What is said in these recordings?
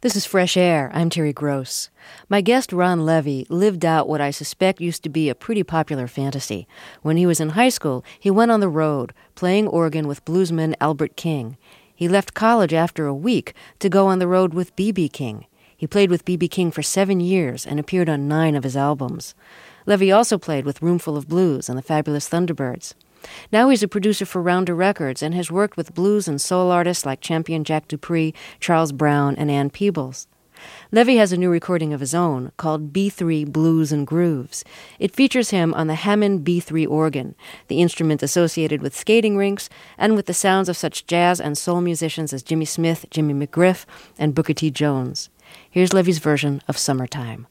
This is Fresh Air. I'm Terry Gross. My guest, Ron Levy, lived out what I suspect used to be a pretty popular fantasy. When he was in high school, he went on the road, playing organ with bluesman Albert King. He left college after a week to go on the road with B.B. King. He played with B.B. King for 7 years and appeared on 9 of his albums. Levy also played with Roomful of Blues and the Fabulous Thunderbirds. Now he's a producer for Rounder Records and has worked with blues and soul artists like champion Jack Dupree, Charles Brown, and Ann Peebles. Levy has a new recording of his own called B3 Blues and Grooves. It features him on the Hammond B3 organ, the instrument associated with skating rinks and with the sounds of such jazz and soul musicians as Jimmy Smith, Jimmy McGriff, and Booker T. Jones. Here's Levy's version of Summertime.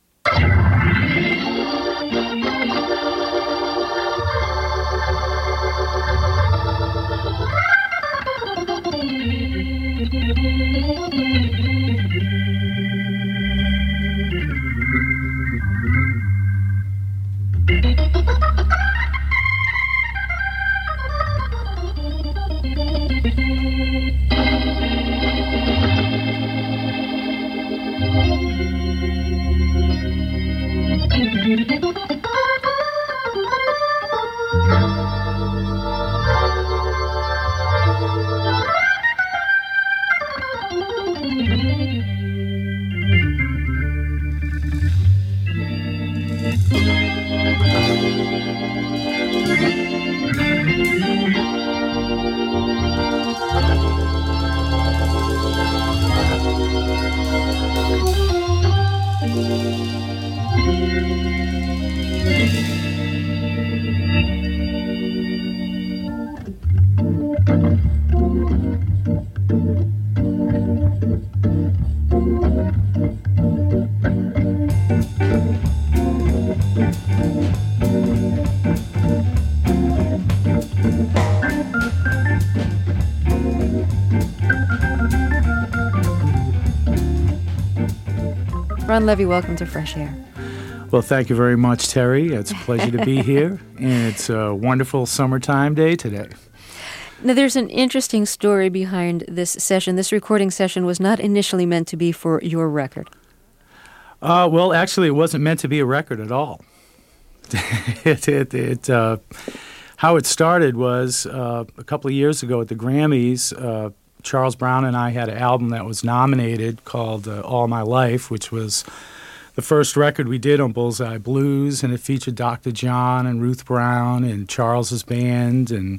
Ron Levy, welcome to Fresh Air. Well, thank you very much, Terry. It's a pleasure to be here, and it's a wonderful summertime day today. Now, there's an interesting story behind this session. This recording session was not initially meant to be for your record. Well, actually, it wasn't meant to be a record at all. How it started was a couple of years ago at the Grammys. Charles Brown and I had an album that was nominated called All My Life, which was the first record we did on Bullseye Blues, and it featured Dr. John and Ruth Brown and Charles's band, and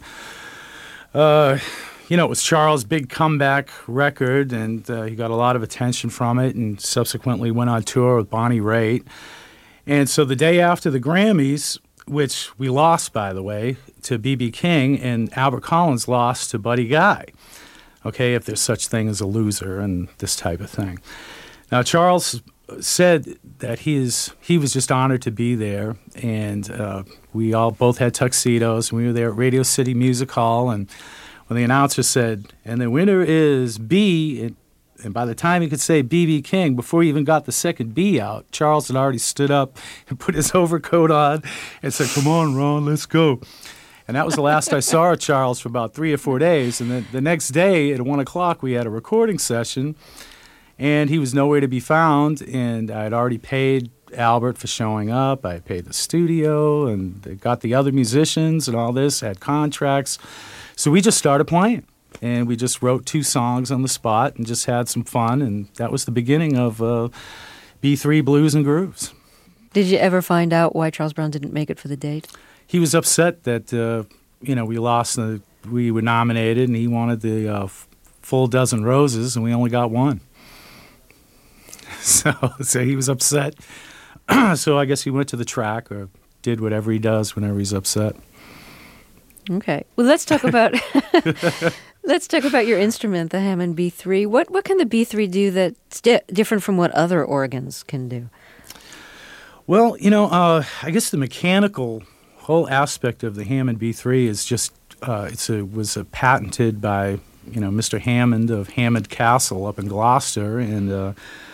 it was Charles' big comeback record, and he got a lot of attention from it, and subsequently went on tour with Bonnie Raitt. And so the day after the Grammys, which we lost, by the way, to B.B. King, and Albert Collins lost to Buddy Guy. Okay, if there's such thing as a loser and this type of thing. Now, Charles said that he was just honored to be there, and we all both had tuxedos, and we were there at Radio City Music Hall, and when the announcer said, and the winner is B, and by the time he could say B.B. King, before he even got the second B out, Charles had already stood up and put his overcoat on and said, "Come on, Ron, let's go." And that was the last I saw of Charles for about 3 or 4 days. And then the next day at 1 o'clock, we had a recording session, and he was nowhere to be found. And I had already paid Albert for showing up. I had paid the studio, and they got the other musicians and all this, had contracts. So we just started playing, and we just wrote 2 songs on the spot and just had some fun. And that was the beginning of B3 Blues and Grooves. Did you ever find out why Charles Brown didn't make it for the date? He was upset that, we lost, we were nominated, and he wanted the full dozen roses, and we only got 1. So he was upset. So I guess he went to the track or did whatever he does whenever he's upset. Okay. Well, let's talk about your instrument, the Hammond B3. What can the B3 do that's different from what other organs can do? Well, I guess the mechanical whole aspect of the Hammond B3 is just was patented by Mr. Hammond of Hammond Castle up in Gloucester, and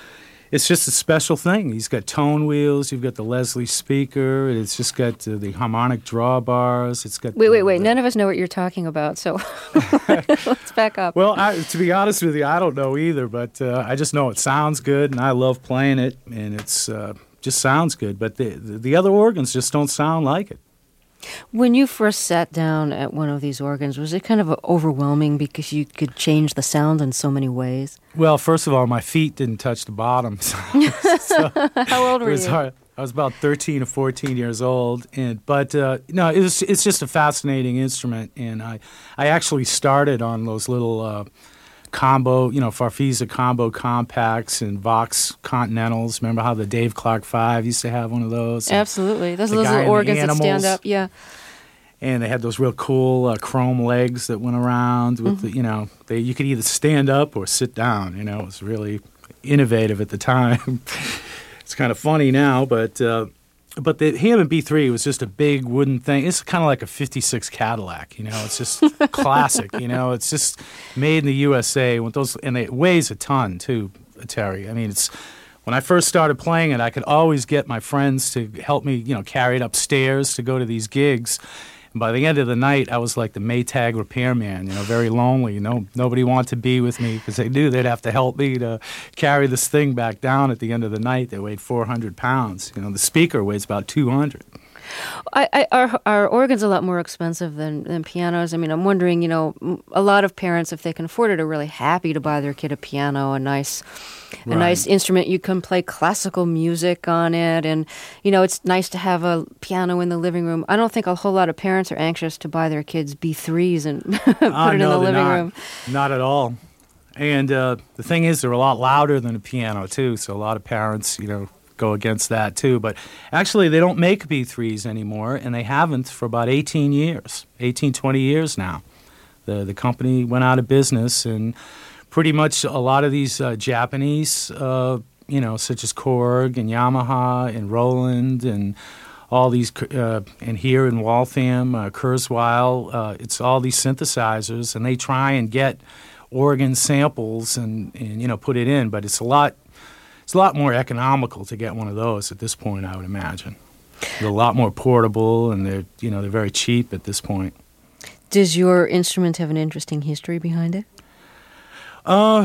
it's just a special thing. He's got tone wheels. You've got the Leslie speaker. It's just got the harmonic drawbars. It's got wait. None of us know what you're talking about, so let's back up. Well, to be honest with you, I don't know either, but I just know it sounds good, and I love playing it, and it's just sounds good. But the other organs just don't sound like it. When you first sat down at one of these organs, was it kind of overwhelming because you could change the sound in so many ways? Well, first of all, my feet didn't touch the bottom. So how old were you? Hard. I was about 13 or 14 years old, but it's just a fascinating instrument, and I actually started on those little combo, Farfisa combo compacts and Vox Continentals. Remember how the Dave Clark 5 used to have one of those? Absolutely. Those little organs that stand up, yeah. And they had those real cool chrome legs that went around with you could either stand up or sit down. It was really innovative at the time. It's kind of funny now, but the Hammond B3 was just a big wooden thing. It's kind of like a 56 Cadillac, It's just classic, It's just made in the USA with those, and it weighs a ton too, Terry. I mean, when I first started playing it, I could always get my friends to help me, carry it upstairs to go to these gigs. And by the end of the night, I was like the Maytag repairman, very lonely. Nobody wanted to be with me because they knew they'd have to help me to carry this thing back down at the end of the night. That weighed 400 pounds. The speaker weighs about 200. Are organs a lot more expensive than pianos? I mean, I'm wondering, a lot of parents, if they can afford it, are really happy to buy their kid a piano, a nice instrument. You can play classical music on it, and, it's nice to have a piano in the living room. I don't think a whole lot of parents are anxious to buy their kids B3s and put it in the living room. Not at all. And the thing is, they're a lot louder than a piano, too, so a lot of parents, go against that too. But actually they don't make B3s anymore, and they haven't for about 20 years now. The company went out of business, and pretty much a lot of these Japanese, such as Korg and Yamaha and Roland and all these, and here in Waltham, Kurzweil, it's all these synthesizers, and they try and get organ samples and put it in, but it's a lot more economical to get one of those at this point, I would imagine. They're a lot more portable, and they're very cheap at this point. Does your instrument have an interesting history behind it? Well,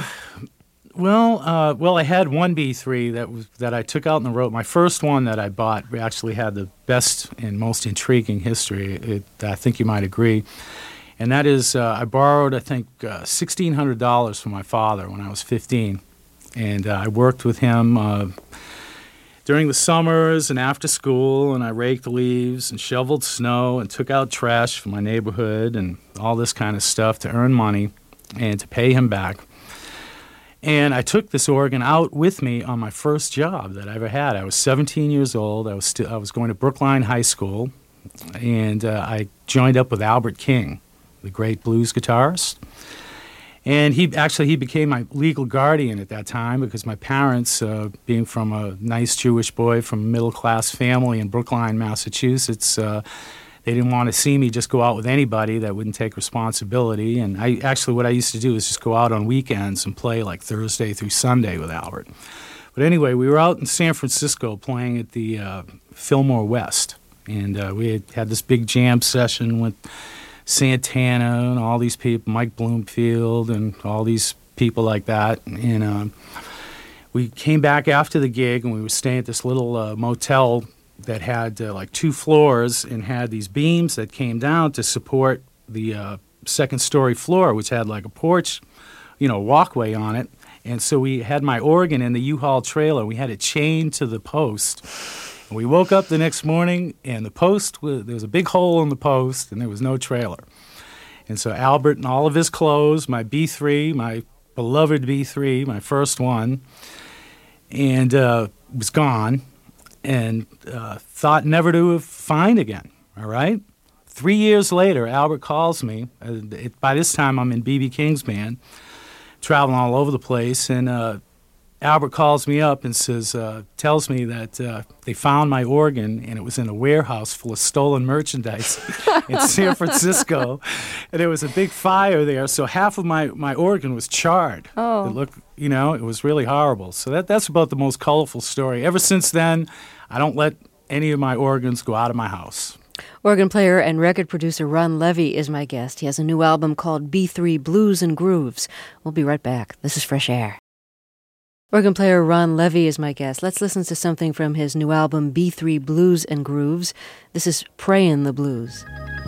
I had one B3 that I took out on the road. My first one that I bought actually had the best and most intriguing history. I think you might agree. And that is, I borrowed, I think, $1,600 from my father when I was 15. And I worked with him during the summers and after school, and I raked leaves and shoveled snow and took out trash from my neighborhood and all this kind of stuff to earn money and to pay him back. And I took this organ out with me on my first job that I ever had. I was 17 years old. I was going to Brookline High School, and I joined up with Albert King, the great blues guitarist. And he became my legal guardian at that time because my parents, being from a nice Jewish boy from a middle-class family in Brookline, Massachusetts, they didn't want to see me just go out with anybody that wouldn't take responsibility. And what I used to do is just go out on weekends and play like Thursday through Sunday with Albert. But anyway, we were out in San Francisco playing at the Fillmore West. And we had this big jam session with Santana and all these people, Mike Bloomfield and all these people like that. And we came back after the gig, and we were staying at this little motel that had like 2 floors and had these beams that came down to support the second-story floor, which had like a porch, walkway on it. And so we had my organ in the U-Haul trailer. We had it chained to the post. And we woke up the next morning, and there was a big hole in the post, and there was no trailer. And so Albert and all of his clothes, my B3, my beloved B3, my first one, and was gone, and thought never to find again, all right? 3 years later, Albert calls me. By this time, I'm in B.B. King's band, traveling all over the place, and Albert calls me up and says, tells me that they found my organ and it was in a warehouse full of stolen merchandise in San Francisco, and there was a big fire there. So half of my organ was charred. Oh. It looked, it was really horrible. So that's about the most colorful story. Ever since then, I don't let any of my organs go out of my house. Organ player and record producer Ron Levy is my guest. He has a new album called B3 Blues and Grooves. We'll be right back. This is Fresh Air. Organ player Ron Levy is my guest. Let's listen to something from his new album, B3 Blues and Grooves. This is Prayin' the Blues.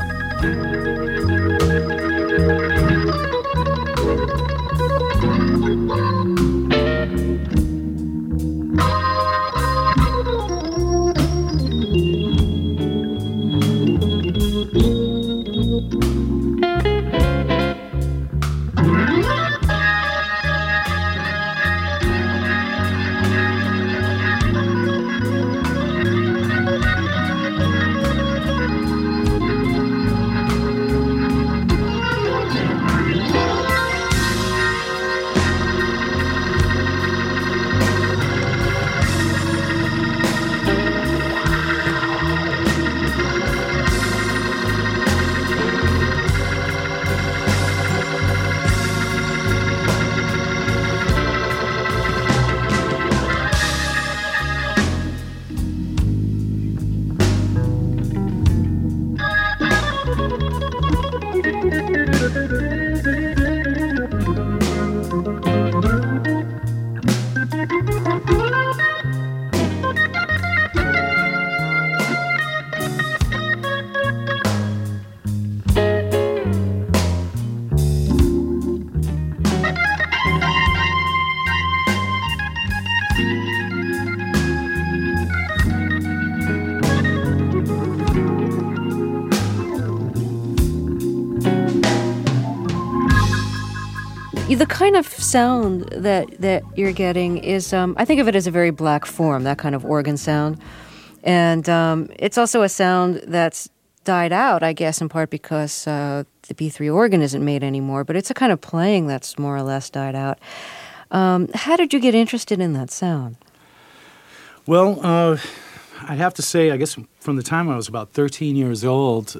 The kind of sound that you're getting is, I think of it as a very black form, that kind of organ sound. And it's also a sound that's died out, I guess, in part because the B3 organ isn't made anymore, but it's a kind of playing that's more or less died out. How did you get interested in that sound? Well, I'd have to say, I guess from the time I was about 13 years old,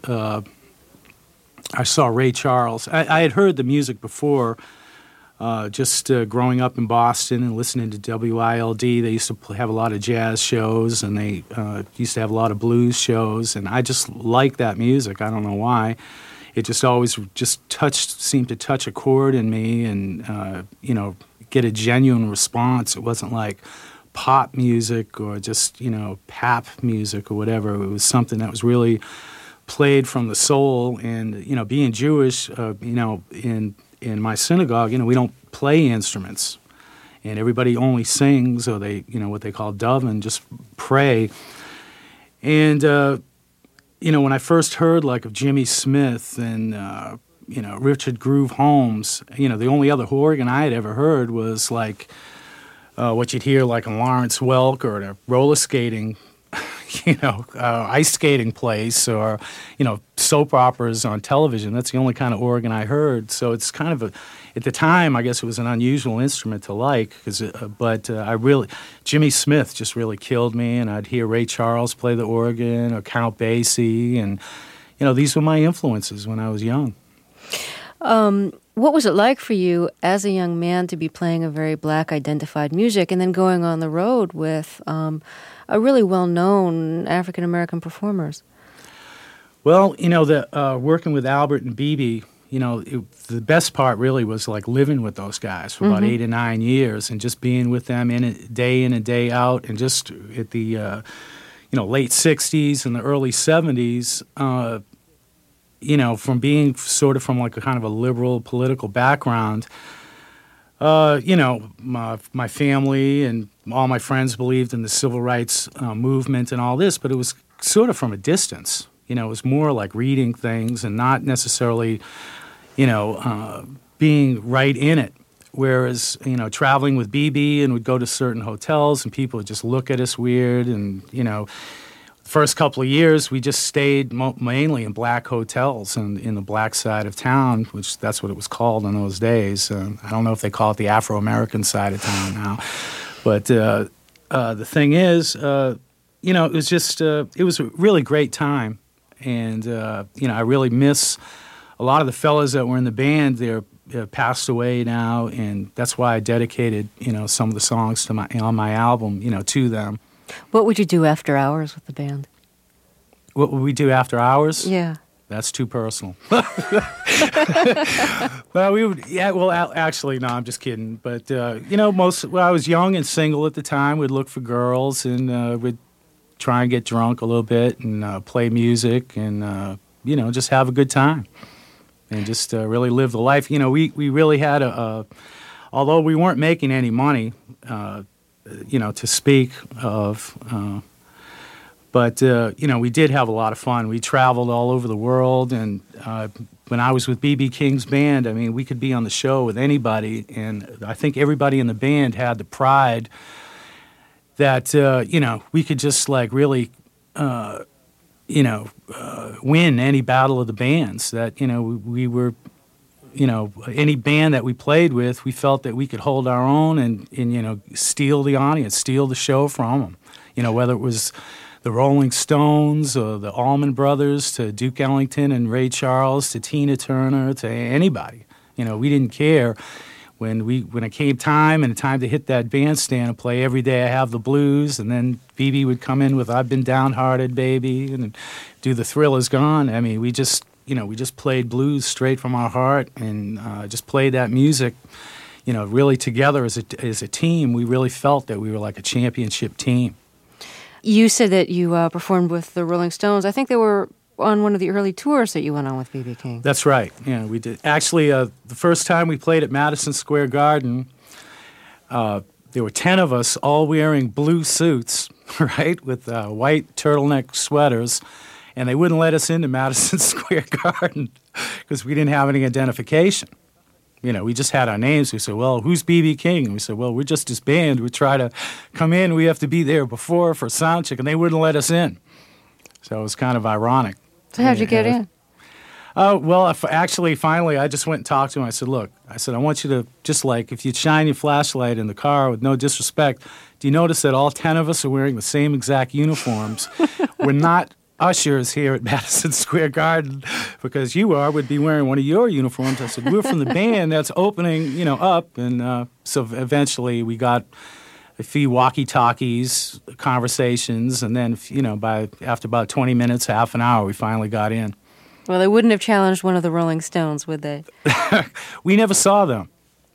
I saw Ray Charles. I had heard the music before, just growing up in Boston and listening to WILD. They used to have a lot of jazz shows, and they used to have a lot of blues shows, and I just liked that music. I don't know why. It just always seemed to touch a chord in me and, get a genuine response. It wasn't like pop music or just, pap music or whatever. It was something that was really played from the soul. And, being Jewish, in my synagogue, we don't play instruments, and everybody only sings, or they, what they call daven, just pray. And when I first heard of Jimmy Smith and Richard Groove Holmes, the only other organ I had ever heard was what you'd hear in Lawrence Welk or at a roller skating ice skating place, or, soap operas on television. That's the only kind of organ I heard. So it's kind of at the time, I guess it was an unusual instrument to like, but Jimmy Smith just really killed me, and I'd hear Ray Charles play the organ, or Count Basie, and, these were my influences when I was young. What was it like for you as a young man to be playing a very black identified music and then going on the road with a really well-known African-American performers? Well, working with Albert and BB, the best part really was living with those guys for about 8 or 9 years, and just being with them in and day out, and just at the late 60s and the early 70s, from being sort of from a kind of a liberal political background, my family and all my friends believed in the civil rights movement and all this, but it was sort of from a distance. It was more like reading things and not necessarily, being right in it. Whereas, traveling with BB, and we'd go to certain hotels and people would just look at us weird, and, first couple of years, we just stayed mainly in black hotels and in the black side of town, which that's what it was called in those days. I don't know if they call it the Afro-American side of town now. But the thing is, it was just, it was a really great time. And, I really miss a lot of the fellas that were in the band. They're passed away now, and that's why I dedicated, some of the songs on my album, to them. What would you do after hours with the band? What would we do after hours? Yeah. That's too personal. Well, we would, actually, no, I'm just kidding. But, when I was young and single at the time, we'd look for girls and we'd try and get drunk a little bit and play music and, just have a good time and just really live the life. We really had although we weren't making any money, to speak of. But we did have a lot of fun. We traveled all over the world, and when I was with B.B. King's band, I mean, we could be on the show with anybody, and I think everybody in the band had the pride that, we could just, really, win any battle of the bands, that, we were... any band that we played with, we felt that we could hold our own and steal the audience, steal the show from them. Whether it was the Rolling Stones or the Allman Brothers to Duke Ellington and Ray Charles to Tina Turner to anybody. We didn't care. When it came time to hit that bandstand and play Every Day I Have the Blues, and then BB would come in with I've Been Downhearted, Baby, and do The Thrill Is Gone. I mean, we just played blues straight from our heart and just played that music, really together as a team. We really felt that we were like a championship team. You said that you performed with the Rolling Stones. I think they were on one of the early tours that you went on with B.B. King. That's right. Yeah, we did. Actually, the first time we played at Madison Square Garden, there were 10 of us all wearing blue suits, right, with white turtleneck sweaters. And they wouldn't let us into Madison Square Garden because we didn't have any identification. We just had our names. We said, well, who's B.B. King? And we said, well, we're just his band. We try to come in. We have to be there before for sound check, and they wouldn't let us in. So it was kind of ironic. So how'd you get in? Finally, I just went and talked to him. I said, look, I want you to just if you shine your flashlight in the car with no disrespect, do you notice that all 10 of us are wearing the same exact uniforms? We're not ushers here at Madison Square Garden because would be wearing one of your uniforms. I said, we're from the band that's opening, up. And so eventually we got a few walkie-talkies, conversations, and then, after about 20 minutes, half an hour, we finally got in. Well, they wouldn't have challenged one of the Rolling Stones, would they? We never saw them.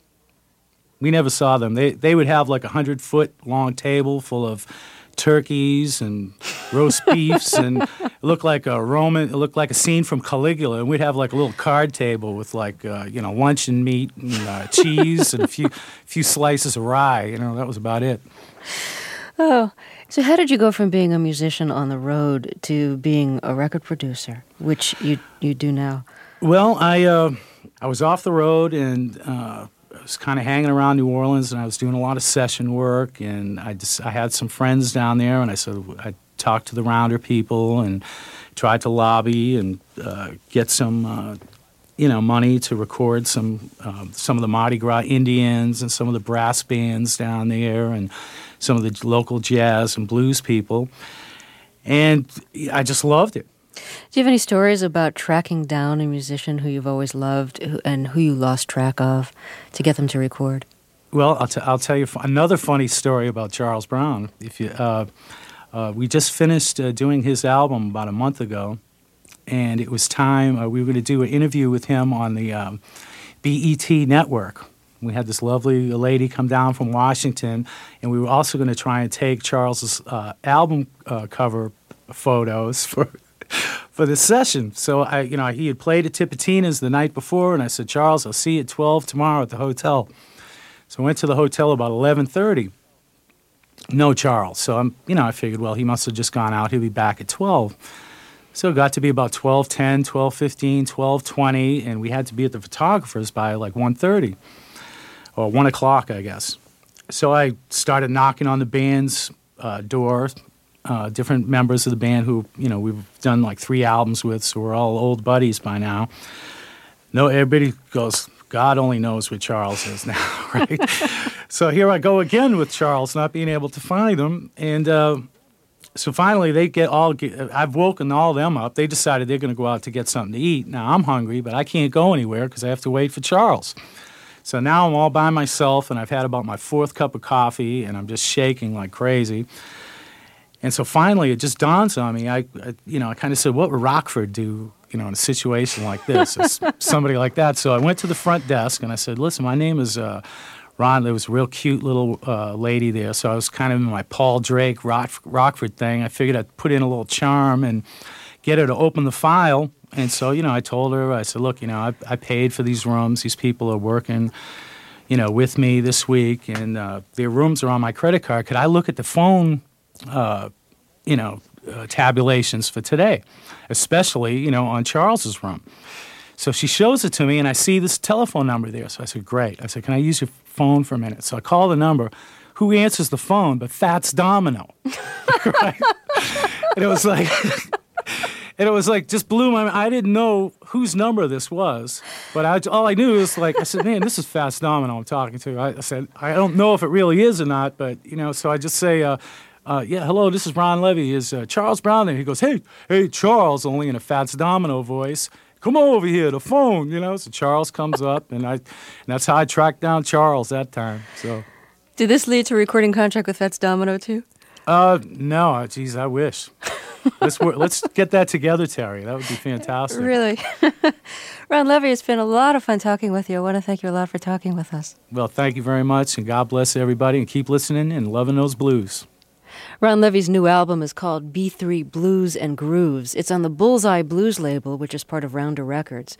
They would have like a 100-foot long table full of turkeys and roast beefs, and it looked like a scene from Caligula. And we'd have like a little card table with luncheon meat and cheese and a few slices of rye. That was about it. Oh, so how did you go from being a musician on the road to being a record producer, which you do now? Well, I was off the road and I was kind of hanging around New Orleans, and I was doing a lot of session work, and I had some friends down there, and I talked to the Rounder people and tried to lobby and get some money to record some of the Mardi Gras Indians and some of the brass bands down there and some of the local jazz and blues people, and I just loved it. Do you have any stories about tracking down a musician who you've always loved and who you lost track of to get them to record? Well, I'll tell you another funny story about Charles Brown. We just finished doing his album about a month ago, and it was time. We were going to do an interview with him on the BET network. We had this lovely lady come down from Washington, and we were also going to try and take Charles's album cover photos for this session. So he had played at Tipitina's the night before, and I said, Charles, I'll see you at 12 tomorrow at the hotel. So I went to the hotel about 11:30. No Charles. So I figured, well, he must have just gone out. He'll be back at 12. So it got to be about 12:10, 12:15, 12:20, and we had to be at the photographer's by 1:30 or 1 o'clock, I guess. So I started knocking on the band's door, different members of the band who, we've done like 3 albums with, so we're all old buddies by now. No, everybody goes, God only knows where Charles is now, right? So here I go again with Charles, not being able to find him. And so finally I've woken all them up. They decided they're going to go out to get something to eat. Now I'm hungry, but I can't go anywhere because I have to wait for Charles. So now I'm all by myself, and I've had about my 4th cup of coffee, and I'm just shaking like crazy. And so finally, it just dawns on me. I kind of said, what would Rockford do, in a situation like this, somebody like that? So I went to the front desk, and I said, listen, my name is Ron. There was a real cute little lady there, so I was kind of in my Paul Drake Rockford thing. I figured I'd put in a little charm and get her to open the file. And so, I told her, I said, look, I paid for these rooms. These people are working, with me this week, and their rooms are on my credit card. Could I look at the phone, tabulations for today, especially, on Charles's room? So she shows it to me, and I see this telephone number there. So I said, great. I said, can I use your phone for a minute? So I call the number. Who answers the phone but Fats Domino? Right? And it was like... And it was like, just blew my mind. I didn't know whose number this was, but all I knew was I said, man, this is Fats Domino I'm talking to. I said, I don't know if it really is or not, but, so I just say, yeah, hello, this is Ron Levy. Is Charles Brown there? He goes, hey, Charles, only in a Fats Domino voice. Come over here, the phone, So Charles comes up, and that's how I tracked down Charles that time. So, did this lead to a recording contract with Fats Domino, too? No, geez, I wish. Let's get that together, Terry. That would be fantastic. Really. Ron Levy, it's been a lot of fun talking with you. I want to thank you a lot for talking with us. Well, thank you very much, and God bless everybody, and keep listening and loving those blues. Ron Levy's new album is called B3 Blues and Grooves. It's on the Bullseye Blues label, which is part of Rounder Records.